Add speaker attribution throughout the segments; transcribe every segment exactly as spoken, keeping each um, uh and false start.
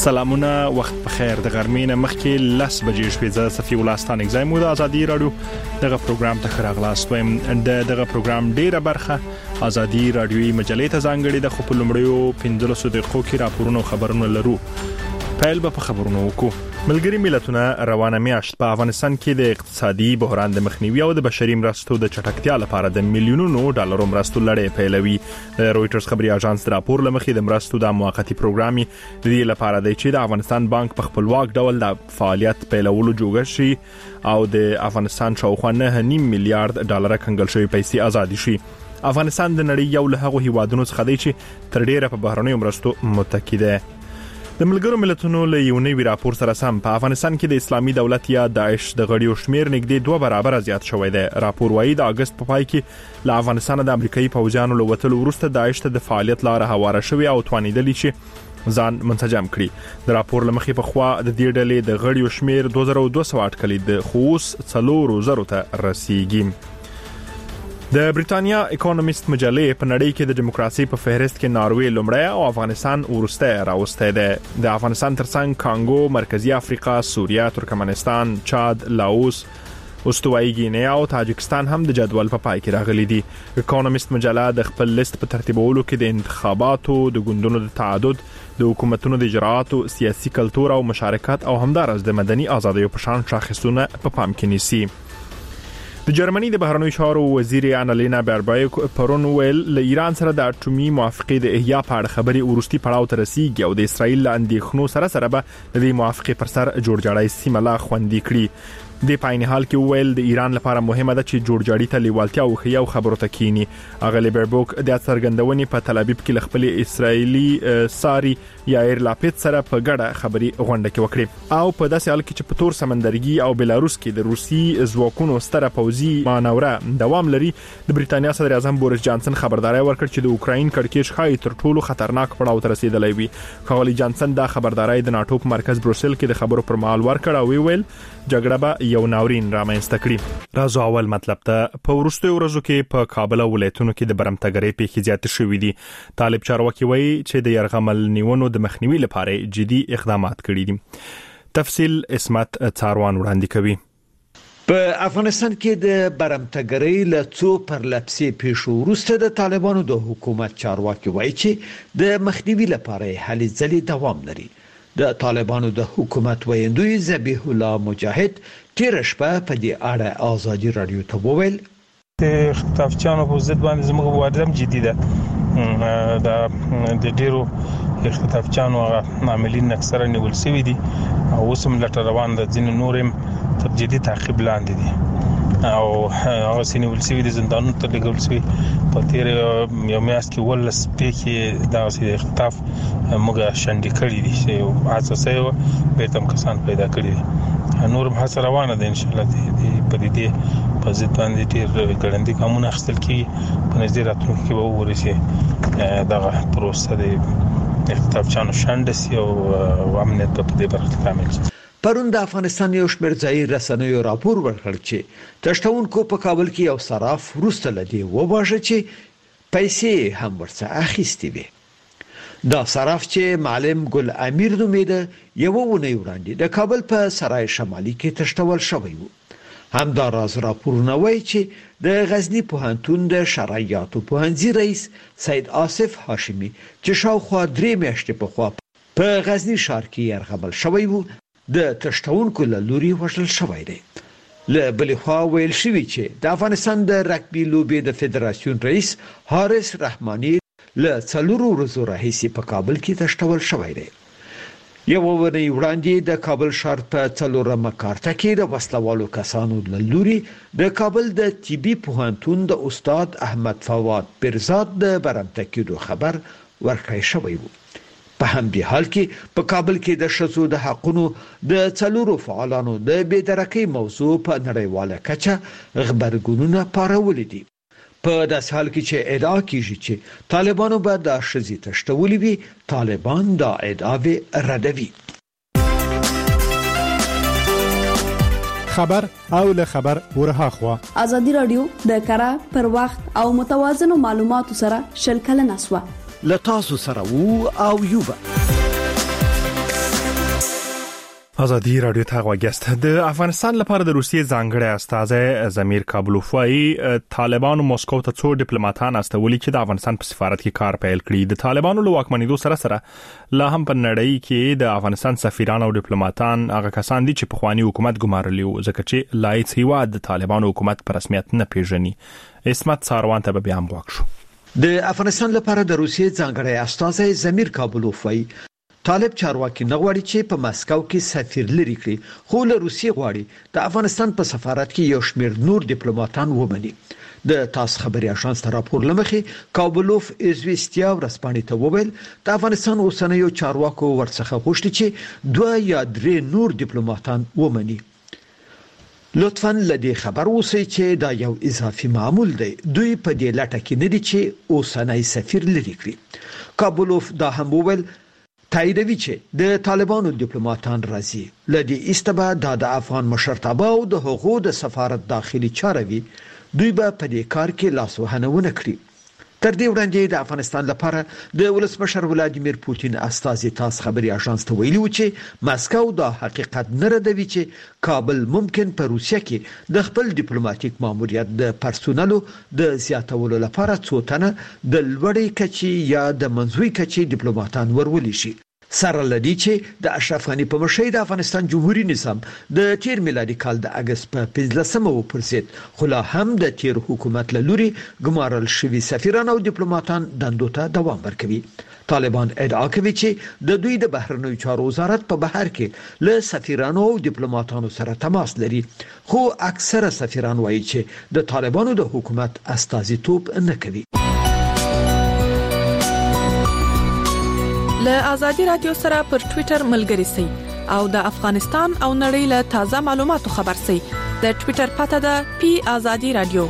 Speaker 1: سلامونه وخت بخیر د غرمې مخکې لس بجې شوې زه صفي ولستان اگزایم د ازادي رادیو دغه پروګرام ته خراغلاست وایم د دغه پروګرام ډیره برخه ازادي رادیوي مجلې ته ځانګړي د خو په لومړیو پنځلسو دقیقو کې راپورونه او خبرونه لرو. پیل به په خبرونو وکړو. ملګری ملتونه روانه میاشت په افغانستان کې د اقتصادي بحران د مخنیوي او د بشري مرستو د چټکتیا لپاره د میلیونونو ډالرو مرستو لړۍ پیلوي. د رويټرز خبري اژانس راپور لمخې د مرستو د موقتی پروګرامي د دې لپاره دی چې د افغانستان بانک په خپلواک ډول د فعالیت پیلولو جوړ شي او د افغانستان شاوخوا نه نیم میلیارډ ډالر کنګل شوی پیسې آزاد شي. افغانستان د نړۍ یو له هغو هیوادونو څخه دی چې تر ډیره په بهرنیو مرستو متکی دی. د ملګرو ملتونو له یو نوي راپور سره سم په افغانستان کې د اسلامي دولت یا داعش د غړیو شمیر نږدې دوه برابر زیات شوی دی. راپور وايي د اگست په پای کې له افغانستان د امریکایي پوځیانو له وټلو وروسته داعش ته د فعالیت لاره هواره شوی او توانیدلی چې ځان منسجم کړي. د راپور لمخې په خوا د دې ډلې د غړیو شمیر دوه زره دوه سوه اټکلي د خوس څلور زره ته رسیدي. د بریټانیا اکونومیست مجلې په نړۍ کې د دیموکراسي په فهرست کې ناروې لومړی او افغانستان ورسته راوسته ده. د افغانستان ترڅنګ کانګو، مرکزی افریقا، سوریه، ترکمنستان، چاد، لاوس، استوایي ګینیا او تاجکستان هم د جدول په پای کې راغلي دي. اکونومیست مجله د خپل لیست په ترتیبولو کې د انتخاباتو، د ګوندونو د تعدد، د حکومتونو د اجراءاتو، سیاسي کلتور او مشارکت او همدارس د مدني ازادیو په شان شاخصونه په پام کې نیسي. د جرمني د بهرنیو چارو وزیر انالینا باربایک پرون ویل له ایران سره د اټومي موافقې د احیا په اړه خبري ورستي پړاو ته رسیدي او د اسرایل لاندې خنو سره سره به د موافقې پر سر جوړجاړی سیمه لا خوندي کړي. د پاین حال کې ویل د ایران لپاره مهمه ده چې جوړجاړی ته لیوالتیا او خیا او خبرو ته کینی. اغلی باربوک د څرګندونې په تل ابیب کې خپل اسرایلی ساري یایر لاپیت سره په ګډه خبري غونډه کې وکړي او په داسې حال کې چې په تور سمندرګي او بلاروس کې د روسي ځواکونو ستره پوځي مانوره دوام لري. د بریټانیا صدر اعظم بوریس جانسن خبرداري ورکړ چې د اوکراین کړکېچ خای تر ټولو خطرناک پړاو ته رسیدلی وي. خولي جانسن دا خبرداري د ناتو په مرکز بروسل کې د خبرو پر مهال ورکړ او ویل جګړه به یو ناورین رامنځته کړي. راځو اول مطلب ته. په وروستیو ورځو کې په کابل ولایتونو کې د برمتګرۍ پیښې زیاتې شوې دي. طالب چارواکي وایي چې د يرغمل نیونو د مخنیوي لپاره جدي اقدامات کړي دي. تفصیل اسمت څاروان وړاندې کوي.
Speaker 2: په افغانستان کې د برمتګرۍ له څو پرلپسې پیښو وروسته د طالبانو د حکومت چارواکي وایي چې د مخنیوي لپاره هلې ځلې دوام لري. د طالبانو د حکومت ویندوی ذبیح الله مجاهد تیر شپه په دې اړه ازادي رادیو ته وویل
Speaker 3: د خطافچانو په ضد باندې زموږ مبارزه جدي ده. د د ډیرو خطافچانو عاملین اکثره نیول شوی دي او اوس هم لټ روان ده. ځین نورم تر جدي تعقیب لاندې دي او هغه سینول شوی د زندانونو ته لګول شوی. په تیر یو میاشت کې ولس پیښې د اساسي خطاف موږ شاندې کړې دي چې اساسي به تم کسان پیدا کړی دي. نورم هڅه روانه ده ان شاء الله د په دې په ضد باندې ډیر ګړندې قانون اخیستل کیږي. په نږدې راتلونکي کې به ورسي دغه پروسه د خطافچانو شاندسي او امنیت په دې برخه کې کامل شي.
Speaker 2: پرون د افغانستان یو شمېر ځایي رسنیو راپور ورکړ چې تشتونکو په کابل کې یو صراف وروسته لدی وواژه چې پیسې هم ورڅخه اخیستي وي. دا صراف چې معلم ګل امیر نومیده یو ونی وړاندې د کابل په سرای شمالي کې تشتول شوی وو. همدا راز راپورونه وایي چې د غزنی پوهنتون د شرعیاتو پوهنځي رئیس سید آصف هاشمی چې شاوخوا درې میاشتې په خوا په غزنی ښار کې یرغمل شوی وو د تشتونکو له لوري وژل شوی دی. له بلې خوا ویل شوی چې د افغانستان د رګبي لوبې د فدراسیون رئیس حارث رحماني له څلورو ورځو راهیسې په کابل کې تشتول شوی دی. یو ورځ وړاندې د کابل ښار په څلورمه کارته کې د وسلوالو کسانو له لوري د کابل د طبي پوهنتون د استاد احمد فواد برزاد د برمته کېدو خبر ورکړی شوی و. په همدې حال کې په کابل کې د شذو د حقونو د څلورو فعالانو د بېدرکۍ موضوع په نړیواله کچه خبرګونونه پارولې دي. په داسې حال کې چې ادعا کیږي چې طالبانو به د شذې تشتولې وي، طالبان دا ادعاوې ردوي.
Speaker 1: خبر او له خبر ورها خوا
Speaker 4: ازادي رادیو د کره پر وخت او متوازن معلوماتو سره شل کلن اسوه
Speaker 2: لتاسو سره وو او یوبا
Speaker 1: ازادي رادیو ته غوښتست د افغانستان لپاره د روسیې ځانګړی استازی زمیر کابلوف وايي طالبانو مسکو ته څو ډیپلوماټان استولي چې د افغانستان په سفارت کې کار پیل کړي. د طالبانو له واکمنېدو سره سره لا هم په نړۍ کې د افغانستان سفیران او ډیپلوماټان هغه کسان دي چې په خواني حکومت ګمارلي وو ځکه چې لایق هیواد د طالبانو حکومت په رسمیت نه پیژني. اسمت ساروان ته به هم واک شو.
Speaker 2: د افغانستان لپاره د روسیې ځانګړی استازی زمیر کابلوف وايي طالب چارواکي نغواړي چې په مسکو کې سفیر لري کړي، خو له روسیې غواړي د افغانستان په سفارت کې یو شمېر نور ډیپلوماټان ومني. د تاس خبري اژانس ته راپور لمخې کابلوف ازويستیا ورسپانې ته وویل د افغانستان اوسنیو چارواکو ورڅخه غوښتي چې دوه یا درې نور ډیپلوماټان ومني. لطفاً لدی خبر اوسئ چې دا یو اضافي معمول دی، دوی په دې لټه کې نه دي چې اوسنی سفیر لري کړي. کابلوف دا هم وویل تاییدوي چې د طالبانو ډیپلوماټان راځي لدی استبا د افغان مشرتابه او د حقوق د سفارت داخلي چاروي دوی به په دې کار کې لاسوهنه ونه کړي. تر دې وړاندې د افغانستان لپاره د ولسمشر ولادیمیر پوتین استازي تاس خبري اژانس ته ویلي و چې مسکو دا حقیقت نه ردوي چې کابل ممکن په روسیه کې د خپل ډیپلوماټیک ماموریت د پرسونلو د زیاتولو لپاره څو تنه د لوړې کچې یا د منځوي کچې ډیپلوماټان ورولي شي. سره لدی چې د اشرف غنی په مشرۍ د افغانستان جمهوریت نظام د تیر میلادي کال د اگست په پنځلسمه وپرسید، خو لا هم د تیر حکومت له لوري ګمارل شوي سفیران او ډیپلوماټان دندو ته دوام ورکوي. طالبان ادعا کوي چې د دوی د بهرنیو چارو وزارت په بهر کې له سفیرانو او ډیپلوماټانو سره تماس لري، خو اکثره سفیران وایي چې د طالبانو د حکومت استازیتوب نه کوي.
Speaker 5: له ازادي رادیو سره پر ټوئیټر ملګري سئ او د افغانستان او نړۍ له تازه معلوماتو خبر سئ. د ټوئیټر پته ده پی ازادي رادیو.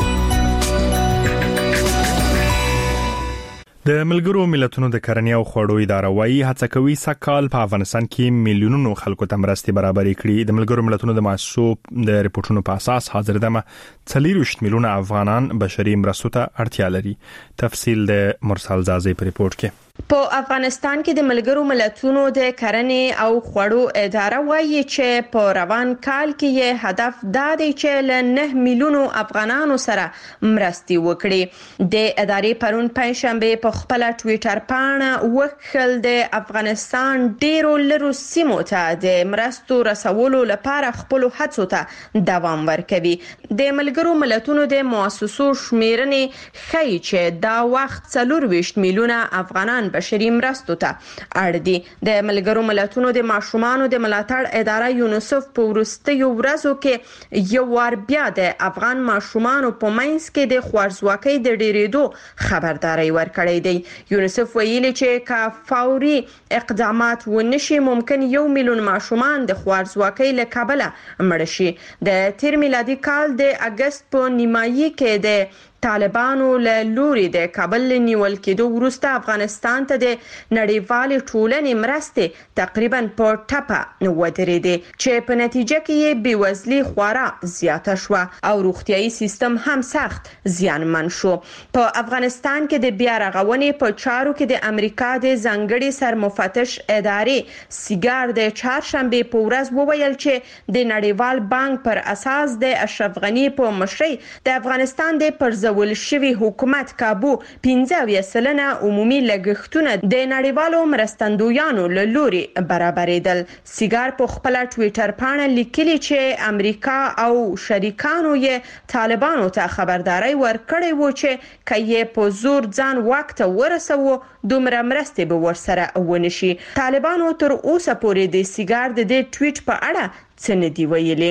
Speaker 1: د ملګرو ملتونو د کرنې او خوړو اداره وايي هڅه کوي سکهال په افغانستان کې میلیونونو خلکو ته مرستې برابرې کړي. د ملګرو ملتونو د محسوب د ریپورتونو په اساس حاضر دمه څلور میلیونه افغانان بشري مرستو ته اړتیا لري. تفصیل د مرسل زازي په ریپورت کې.
Speaker 6: په افغانستان کې د ملګرو ملتونو د کرنې او خوړو اداره وایي چې په روان کال کې یې هدف دا دی چې له نه میلیونو افغانانو سره مرستې وکړي. د ادارې پرون پنځشنبه په خپل ټوئیټر باندې وکړل د افغانستان ډیرو لرو سیمو ته د مرستو رسولو لپاره خپل هڅو ته دوام ورکوي. د ملګرو ملتونو د مؤسسو شمیرنې ښیي چې دا وخت څلور ویشت میلیونه افغانان بشري مرستو ته اړ دي. د ملګرو ملتونو د ماشومانو د ملاتړ اداره یونیسف په وروستیو ورځو کې یو وار بیا د افغان ماشومانو په منځ کې د خوارځواکۍ د ډېرېدو خبرداري ورکړې دی. یونیسف ویلي چې کا فوري اقدامات ونشي ممکن یو میلیون ماشومان د خوارځواکۍ له کبله مړ شي. د تیر میلادي کال د اگست په نیمایي کې د طالبانو له لوري د کابل نیول کېدو وروسته افغانستان ته د نړیوالې ټولنې مرستې تقریبا په ټپه ودرېدې چې په نتیجه کې یې بېوزلي خورا زیاته شوه او روغتیايي سیستم هم سخت زیانمن شو. په افغانستان کې د بیا رغونې په چارو کې د امریکا د ځانګړي سرمفتش ادارې سیګار د چهارشنبه په ورځ وویل چې د نړیوال بانک پر اساس د اشرف غنی په مشرۍ د افغانستان د پرځ ول شوی حکومت کابو پنځه اویا سلنه عمومي لګښتونه د نړیوالو مرستندویانو له لوري برابرېدل. سیګار په خپل ټوئیټر باندې لیکلي چې امریکا او شریکانو یې طالبانو ته خبرداري ورکړې و چې کایې په زور ځان وخت ورسوي دومره مرستې به ورسره ونشي. طالبانو تر اوسه پورې د سیګار د دې ټویټ په اړه څه نه دی ویلي.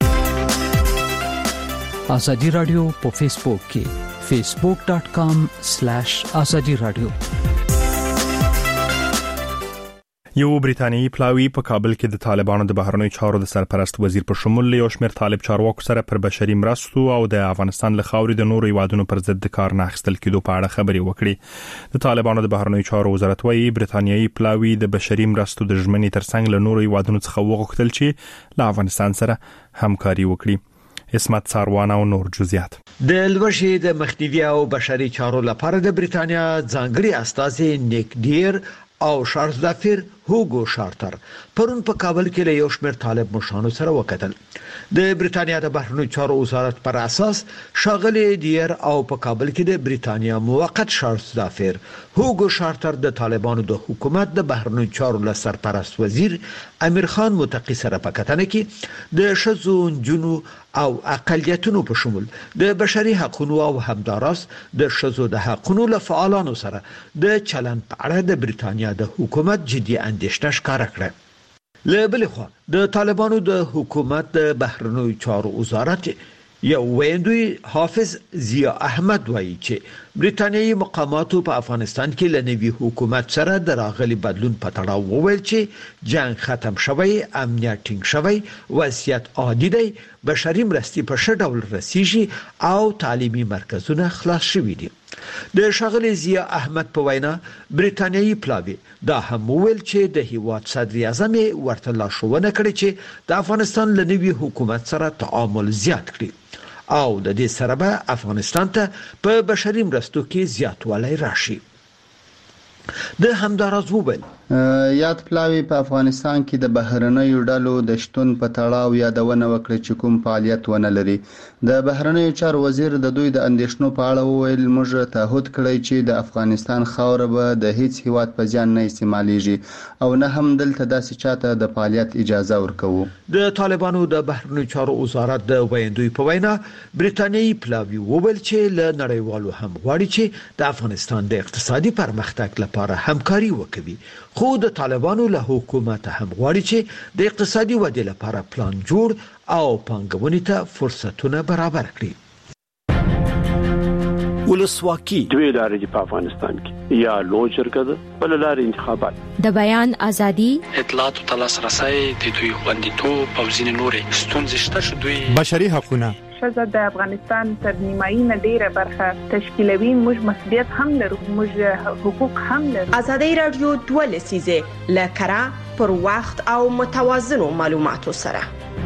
Speaker 7: ازادي رادیو په فیسبوک کې فیسبوک ډاٹ کام سلیش ازادي رادیو.
Speaker 1: یو بریتانیایی پلاوی په کابل کې د طالبانو د بهرنیو چارو د سرپرست وزیر په شمول یو شمېر طالب چارواکو سره پر بشري مرستو او د افغانستان له خاورې د نورو هیوادونو پر ضد د کار نه اخیستل کېدو په اړه خبرې وکړې. د طالبانو د بهرنیو چارو وزارت وايي بریتانیایی پلاوی د بشري مرستو د ژمنې ترڅنګ له نورو هیوادونو څخه وغوښتل چې له افغانستان سره همکاري وکړي. اسمت ساروان او نور جزئیات.
Speaker 2: د لوشي د مخنیوي او بشري چارو لپاره د بریتانیا ځانګړي استازي نیک ډیر او شارلز دافیر هوګو شارټر پرون په کابل کې له یو شمېر طالب مشرانو سره وکتل. د بریتانیا د بهرنیو چارو وزارت پر اساس شاغلي دیر او په کابل کې د بریتانیا موقت شارسدافر هوګو شارتر د طالبانو د حکومت د بهرنیو چارو له سرپرست وزیر امیر خان متقی سره په کتنه کې د شذو جنو او اقلیتونو په شمول د بشري حقوقو او همداراز د شذو د حقوقو له فعالانو سره د چلن په اړه د بریتانیا د حکومت جدي اندېښنه ښکاره کړه. له بل خوا د طالبانو د حکومت د بهرنیو چارو وزارت یو ویندوی حافظ ضیا احمد وایي چې بریتانیایی مقاماتو په افغانستان کې له نوي حکومت سره د راغلي بدلون په تړاو وویل چې جنگ ختم شوی، امنیت ټینګ شوی، وضعیت عادي دی، بشري مرستې په ښه ډول رسیږي او تعلیمي مرکزونه خلاص شوي دي. د شاغلي ضیا احمد په وینا بریتانیایی پلاوی دا هم ویل چې د هیواد صدر اعظم ورته لارښوونه کړې چې د افغانستان له نوي حکومت سره تعامل زیات کړي او د دې سره به افغانستان ته په بشري مرستو کې زیاتوالی راشي. د همداراز وویل
Speaker 8: یاد پلاوی په افغانستان کې د بهرنیو ډلو د شتون په تړاو یادونه وکړه چې کوم فعالیت ونه لري. د بهرنیو چارو وزیر د دوی د اندېښنو په اړه وویل موږ تعهد کړی چې د افغانستان خاوره به د هیڅ هیواد په ځان نه استعمالېږي او نه هم دلته داسې چاته د فعالیت اجازه ورکوو.
Speaker 2: د طالبانو د بهرنیو چارو وزارت د ویندوی په وینا بریتانیایی پلاوی وویل چې له نړیوالو هم غواړي چې د افغانستان د اقتصادي پرمختګ لپاره همکاري وکړي، خو د طالبانو له حکومت هم غواړي چې د اقتصادي ودې لپاره پلان جوړ او پانګونې ته فرصتونه برابر کړي.
Speaker 9: ولسواکي دوی لارې په افغانستان کې یا لوی شرکت بل لارې انتخابات
Speaker 10: د بیان ازادي،
Speaker 11: اطلاعات او تلاسرسي د دوی خوندیتوب او ځینې نورې ستونزې شته چې دوی
Speaker 12: بشري حقوقونه
Speaker 13: شزه د افغانستان تر نیمایي نه ډیره برخه تشکیلوي. موږ مسؤلیت هم لرو، موږ حقوق هم لرو.
Speaker 6: ازادي رادیو دوه لسیزه لکرا پر وخت او متوازنو معلوماتو سره.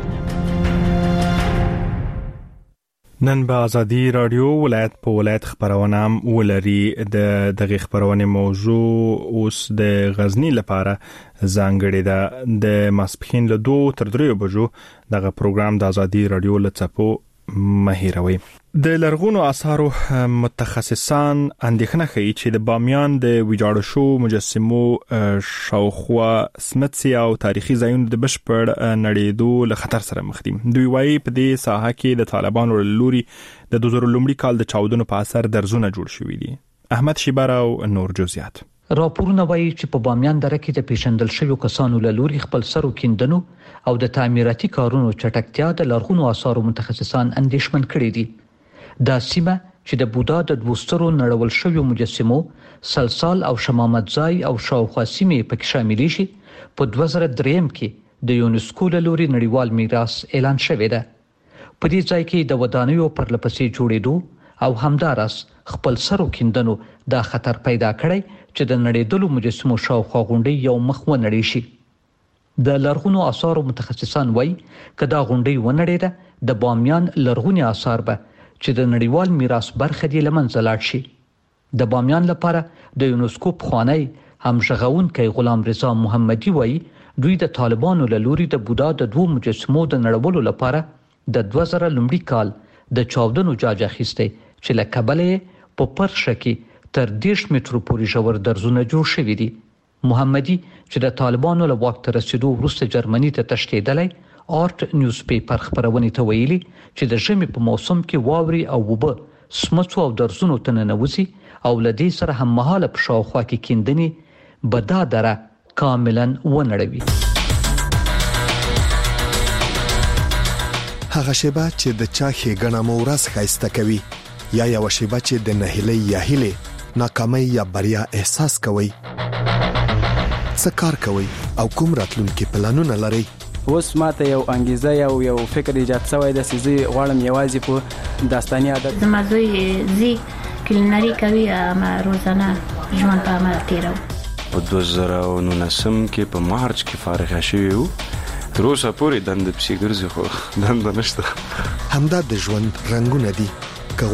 Speaker 1: نن به ازادي رادیو ولایت په ولایت خبرونه ولري. د دغه خبرونه موضوع اوس د غزنی لپاره ځانګړې ده. د ماسپخین له دوه تر درې بجو دغه پروګرام د ازادي رادیو لڅپو مهیروي. د لرغونو آثارو متخصصان اندېښنه کوي چې د بامیان د ویجاړ شو مجسمو شاوخوا سمتسي او تاریخي ځایونو د بشپړ نړیدو له خطر سره مخ دي. دوی وايي په دې ساحه کې د طالبانو لوري د دوه زره لومړي کال د چاودنو په اثر درزونه جوړ شوي دي. احمد شیبر او نور جزئیات.
Speaker 7: راپورونه وایي چې په بامیان دره کې د پیژندل شویو کسانو له لوري خپل سرو کیندنو او د تعمیراتي کارونو چټکتیا د لرغونو آثارو متخصصان اندېښمن کړي دي. دا سیمه چې د بودا د دوسترو نړول شویو مجسمو سلسال او شمامت ځای او شاوخوا سیمې پکې شاملې شي په دوه زره درې کې د یونسکو له لوري نړیوال میراث اعلان شوی ده. په دې ځای کې د ودانیو پر لپسې جوړېدو او همداراز خپل سرو کیندنو دا خطر پیدا کړی چې د نړیدلو مجسمو شاوخوا غونډې یو مخ ونړې شي. د لرغونو آثارو متخصصان وایي کدا غونډې ونړېده د بامیان لرغوني آثار به چې د نړیوال میراث برخه دی لمنځه لاړ شي. د بامیان لپاره د یونسکو پخوانی همغږونکي غلام رضا محمدي وایي دوی د طالبانو له لوري د بودا د دوه مجسمو د نړولو لپاره د دوه زره لومړي کال د چاودنو جاج اخیسته چې له کابل په پرشه کې تر دیش مترو پورې ژور درزونه جوړ شوي دي. محمدي چې د طالبانو له واک ته رسیدو وروسته جرمني ته تښتېدلی آرټ نیوز پیپر خبرونه ته ویلي چې د ژمي په موسم کې واوري او وبه سمڅو او درزونو ته ننوځي او لدې سره هم مهاله په شاوخوا کې کیندنې بدا دره کاملا ونړوي.
Speaker 14: هغه شیبه چې د چا ښېګڼه مو ورځ ښایسته کوي یا یو شیبه چې د نهیلۍ یا هیلې ناکامۍ یا بریا احساس کوي. څه کار کوي او کوم راتلونکي پلانونه لري؟
Speaker 15: اوس ماته یو انګیزه یو یو فکر ایجاد شوی د سيزي غواړم یوازې په داستاني عادت
Speaker 16: زما زوی زی کلینری کوي ما روزانه ژوند په عمل تیرو.
Speaker 17: په دوه زره نولسم کې په مارچ کې فارغ شوی وو. تر اوسه پورې دند پسې ګرځي خو دند نشته.
Speaker 14: همدا د ژوند رنگونه دي